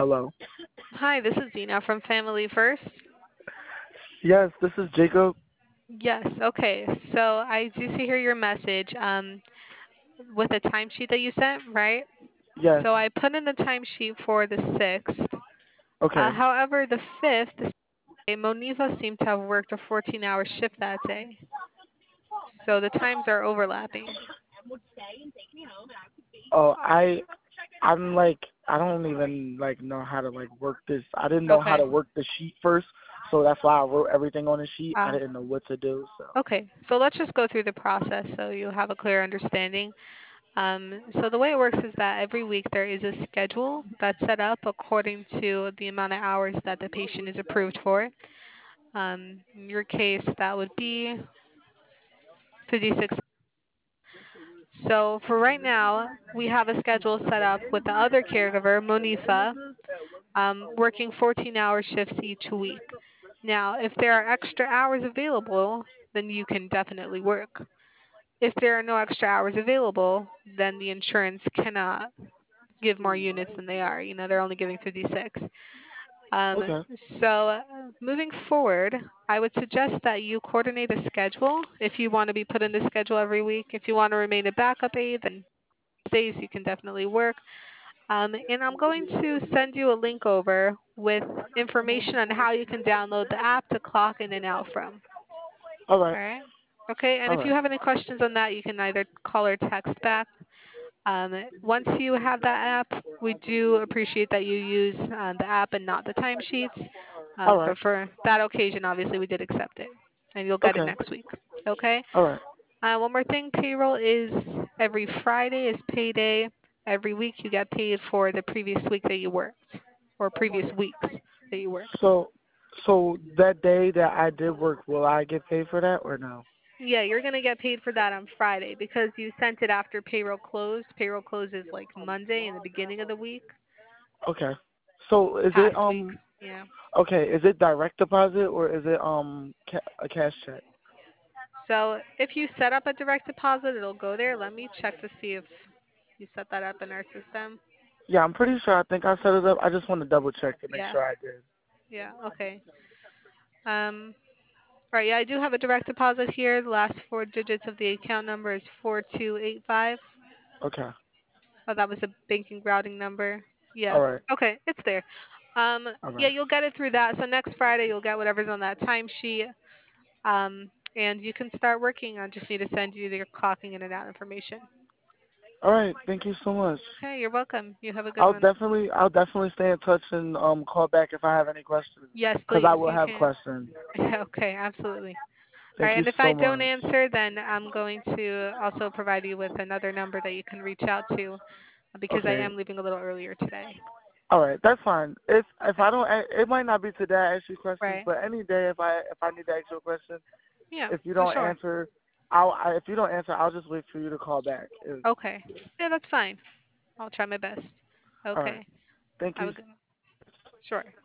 Hello. Hi, this is Dina from Family First. Yes, this is Jacob. Yes, okay. So I do see here your message with the timesheet that you sent, right? Yes. So I put in the timesheet for the 6th. Okay. However, the 5th, Monifa seemed to have worked a 14-hour shift that day. So the times are overlapping. Oh, I'm like I don't even like know how to like work this. I didn't know how Okay. to work the sheet first, so that's why I wrote everything on the sheet. I Uh, didn't know what to do. So. okay. So let's just go through the process so you have a clear understanding. So the way it works is that every week there is a schedule that's set up according to the amount of hours that the patient is approved for. In your case, that would be 56. So for right now, we have a schedule set up with the other caregiver, Monifa, working 14-hour shifts each week. Now, if there are extra hours available, then you can definitely work. If there are no extra hours available, then the insurance cannot give more units than they are. They're only giving 56. Okay. Moving forward, I would suggest that you coordinate a schedule if you want to be put in the schedule every week. If you want to remain a backup aide, then days you can definitely work. And I'm going to send you a link over with information on how you can download the app to clock in and out from. All All right. right. Okay. And All if you right. have any questions on that, you can either call or text back. Once you have that app, we do appreciate that you use the app and not the timesheets. All right. But for that occasion, obviously, we did accept it, and you'll get it Okay. next week. Okay. All right. One more thing, payroll is every Friday is payday. Every week you get paid for the previous week that you worked, or previous weeks that you worked. So, so that day that I did work, will I get paid for that or no? Yeah, you're gonna get paid for that on Friday because you sent it after payroll closed. Payroll closes like Monday in the beginning of the week, Okay. So is it past weeks. Yeah. okay? Is it direct deposit or is it a cash check? So if you set up a direct deposit, it'll go there. Let me check to see if you set that up in our system. Yeah, I'm pretty sure. I think I set it up. I just want to double check to make Yeah. sure I did. Yeah. Okay. Um. All right. Yeah, I do have a direct deposit here. The last four digits of the account number is 4285. Okay. Oh, that was a banking routing number. All Yeah. right. Okay, it's there. All Yeah, right. you'll get it through that. So next Friday you'll get whatever's on that timesheet. And you can start working. I just need to send you your clocking in and out information. All right. Thank you so much. Okay, you're welcome. You have a good one. I'll definitely stay in touch and call back if I have any questions, Yes, cause I please. will You have can. questions. Okay, absolutely. All Thank right, you and if I so don't much. answer, then I'm going to also provide you with another number that you can reach out to because I Okay. am leaving a little earlier today. All right. That's fine. If Okay. I don't, it might not be today I ask you questions, Right. but any day if I need to ask you a question, Yeah, if you for don't sure. answer, if you don't answer, I'll just wait for you to call back. Okay. Yeah, that's fine. I'll try my best. All right. Okay. Thank Have you. a good one. Sure.